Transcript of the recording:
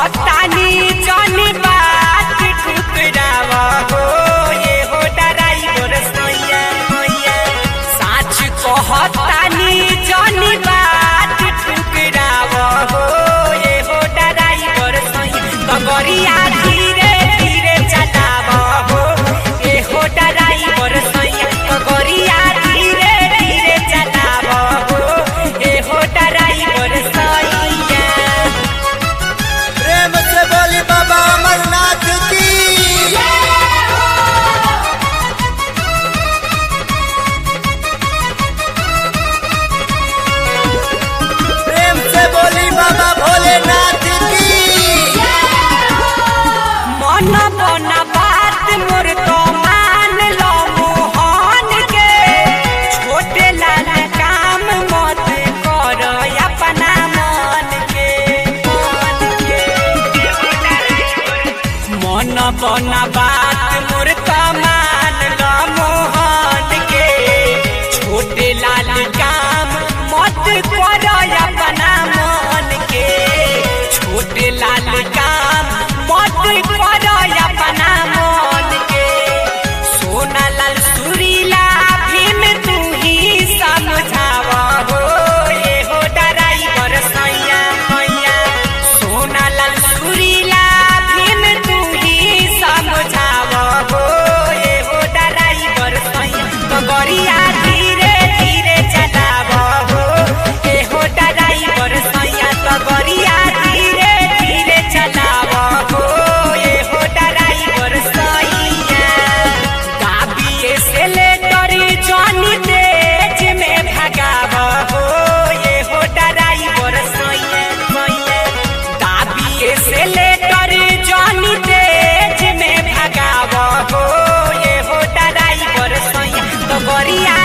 कहतानी जानी बात ठुकरावा हो ये हो ड्राइवर सैया साच कहतानी जानी बात ठुकरावा हो ये हो ड्राइवर सैया गगरिया धीरे धीरे चलावा हो ये हो ड्राइवर सैया गगरिया धीरे धीरे चलावा हो ये हो ड्राइवर सैया। प्रेम से बोली बाबा अमरनाथ की। प्रेम से बोली बाबा भोलेनाथ की। मन बना बात मोर तो मान लो मोहन के छोटे लाल काम मत कर अपना मन के मन बना बात मोर तो मान लो मोहन के छोटे लाल काम मत कर अपना मन के छोटे लाल काम मत कर अपना मन के सोना लाल सुरीला भीम तू ही समझावा हो ये हो ड्राइवर सैया सोना लाल सुरीला भीम तू ही समझावा हो ये हो ड्राइवर सैया गगरिया धीरे धीरे चलावा हो ये हो ड्राइवर सैया गगरिया धीरे धीरे चलावा हो ये हो ड्राइवर सैया गाबिए से ले तोरी जानी तेज में भगावा हो ये हो ड्राइवर सैया गाबिए से ले तोरी जानी तेज में भगावा हो ये हो ड्राइवर सैया गगरिया